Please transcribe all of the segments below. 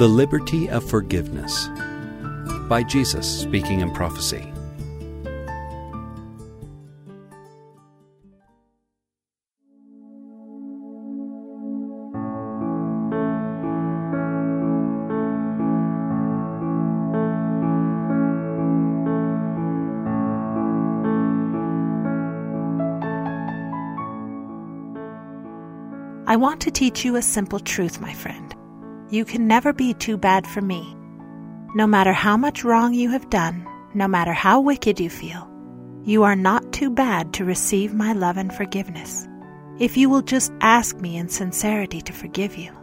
The Liberty of Forgiveness by Jesus Speaking in Prophecy. I want to teach you a simple truth, my friend. You can never be too bad for me. No matter how much wrong you have done, no matter how wicked you feel, you are not too bad to receive my love and forgiveness, if you will just ask me in sincerity to forgive you.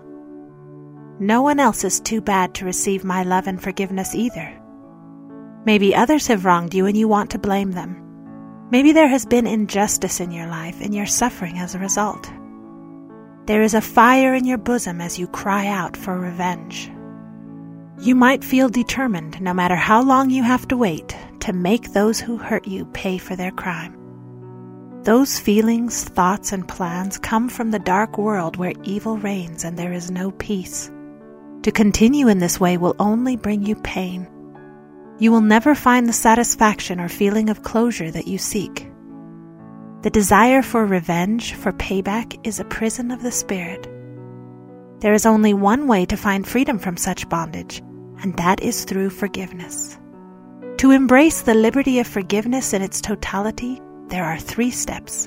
No one else is too bad to receive my love and forgiveness either. Maybe others have wronged you and you want to blame them. Maybe there has been injustice in your life and you're suffering as a result. There is a fire in your bosom as you cry out for revenge. You might feel determined, no matter how long you have to wait, to make those who hurt you pay for their crime. Those feelings, thoughts, and plans come from the dark world where evil reigns and there is no peace. To continue in this way will only bring you pain. You will never find the satisfaction or feeling of closure that you seek. The desire for revenge, for payback, is a prison of the spirit. There is only one way to find freedom from such bondage, and that is through forgiveness. To embrace the liberty of forgiveness in its totality, there are 3 steps.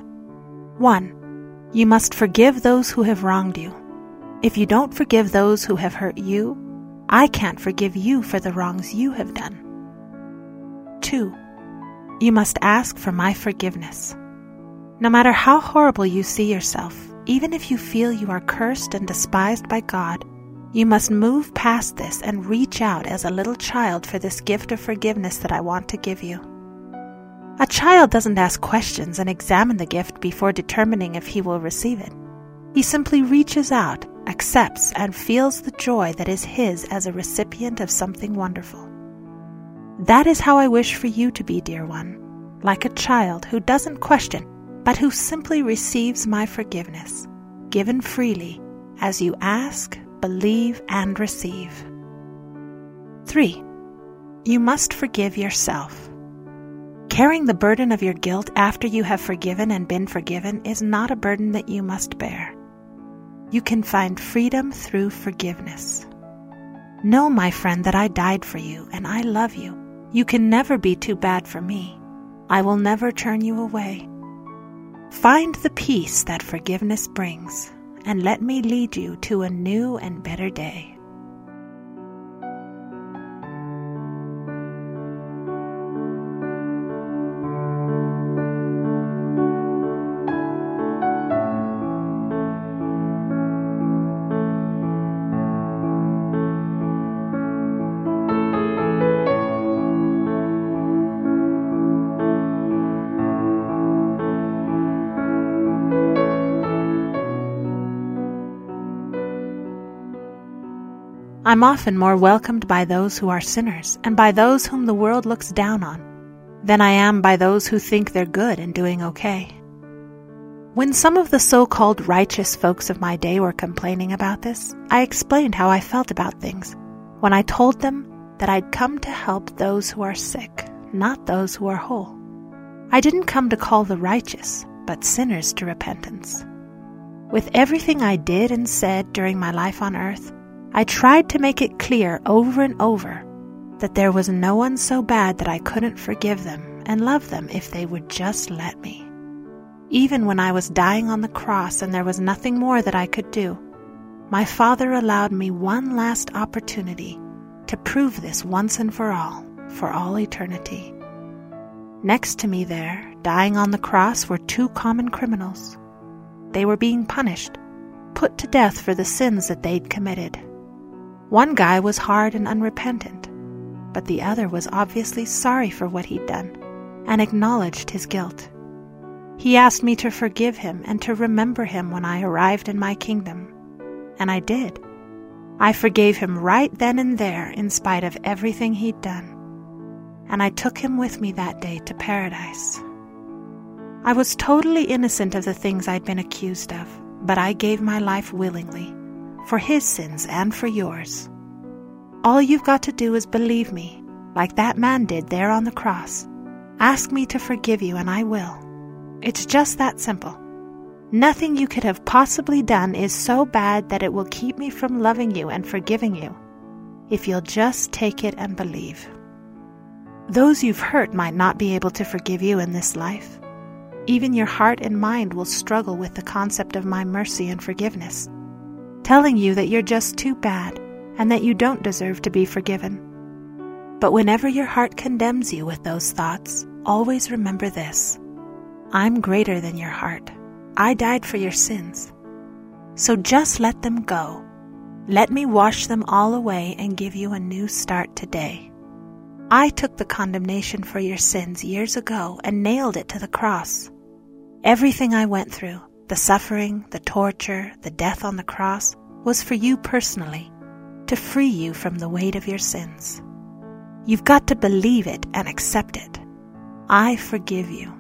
1. You must forgive those who have wronged you. If you don't forgive those who have hurt you, I can't forgive you for the wrongs you have done. 2. You must ask for my forgiveness. No matter how horrible you see yourself, even if you feel you are cursed and despised by God, you must move past this and reach out as a little child for this gift of forgiveness that I want to give you. A child doesn't ask questions and examine the gift before determining if he will receive it. He simply reaches out, accepts, and feels the joy that is his as a recipient of something wonderful. That is how I wish for you to be, dear one, like a child who doesn't question, but who simply receives my forgiveness, given freely, as you ask, believe, and receive. 3. You must forgive yourself. Carrying the burden of your guilt after you have forgiven and been forgiven is not a burden that you must bear. You can find freedom through forgiveness. Know, my friend, that I died for you, and I love you. You can never be too bad for me. I will never turn you away. Find the peace that forgiveness brings, and let me lead you to a new and better day. I'm often more welcomed by those who are sinners and by those whom the world looks down on than I am by those who think they're good and doing okay. When some of the so-called righteous folks of my day were complaining about this, I explained how I felt about things when I told them that I'd come to help those who are sick, not those who are whole. I didn't come to call the righteous, but sinners to repentance. With everything I did and said during my life on earth, I tried to make it clear over and over that there was no one so bad that I couldn't forgive them and love them if they would just let me. Even when I was dying on the cross and there was nothing more that I could do, my Father allowed me one last opportunity to prove this once and for all eternity. Next to me there, dying on the cross, were 2 common criminals. They were being punished, put to death for the sins that they'd committed. One guy was hard and unrepentant, but the other was obviously sorry for what he'd done and acknowledged his guilt. He asked me to forgive him and to remember him when I arrived in my kingdom, and I did. I forgave him right then and there in spite of everything he'd done, and I took him with me that day to paradise. I was totally innocent of the things I'd been accused of, but I gave my life willingly, for his sins and for yours. All you've got to do is believe me, like that man did there on the cross. Ask me to forgive you and I will. It's just that simple. Nothing you could have possibly done is so bad that it will keep me from loving you and forgiving you, if you'll just take it and believe. Those you've hurt might not be able to forgive you in this life. Even your heart and mind will struggle with the concept of my mercy and forgiveness, telling you that you're just too bad and that you don't deserve to be forgiven. But whenever your heart condemns you with those thoughts, always remember this: I'm greater than your heart. I died for your sins. So just let them go. Let me wash them all away and give you a new start today. I took the condemnation for your sins years ago and nailed it to the cross. Everything I went through, the suffering, the torture, the death on the cross, was for you personally, to free you from the weight of your sins. You've got to believe it and accept it. I forgive you.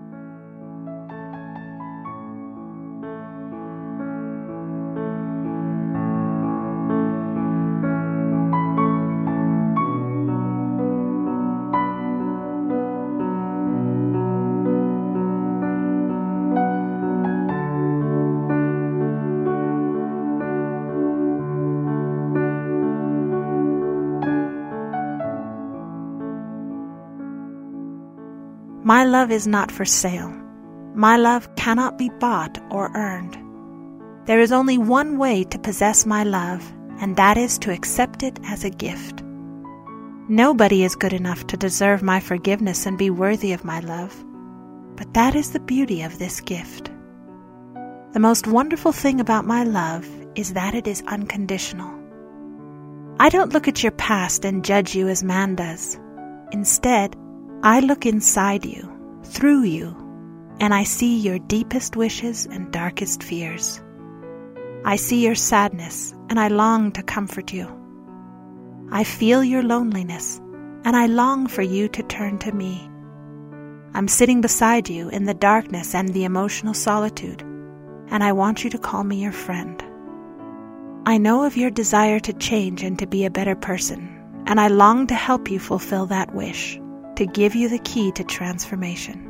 My love is not for sale. My love cannot be bought or earned. There is only one way to possess my love, and that is to accept it as a gift. Nobody is good enough to deserve my forgiveness and be worthy of my love, but that is the beauty of this gift. The most wonderful thing about my love is that it is unconditional. I don't look at your past and judge you as man does. Instead, I look inside you, through you, and I see your deepest wishes and darkest fears. I see your sadness, and I long to comfort you. I feel your loneliness, and I long for you to turn to me. I'm sitting beside you in the darkness and the emotional solitude, and I want you to call me your friend. I know of your desire to change and to be a better person, and I long to help you fulfill that wish, to give you the key to transformation.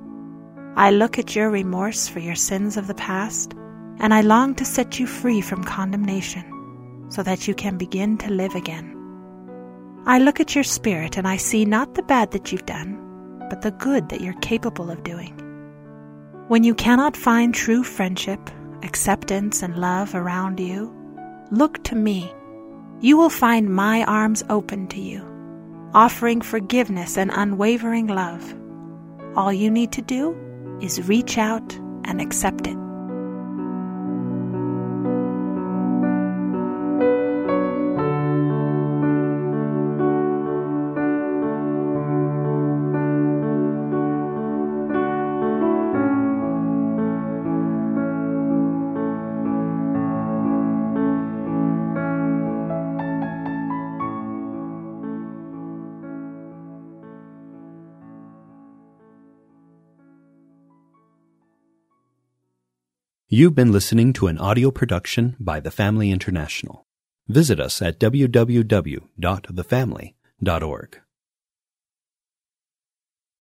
I look at your remorse for your sins of the past, and I long to set you free from condemnation so that you can begin to live again. I look at your spirit and I see not the bad that you've done, but the good that you're capable of doing. When you cannot find true friendship, acceptance, and love around you, look to me. You will find my arms open to you, offering forgiveness and unwavering love. All you need to do is reach out and accept it. You've been listening to an audio production by The Family International. Visit us at www.thefamily.org.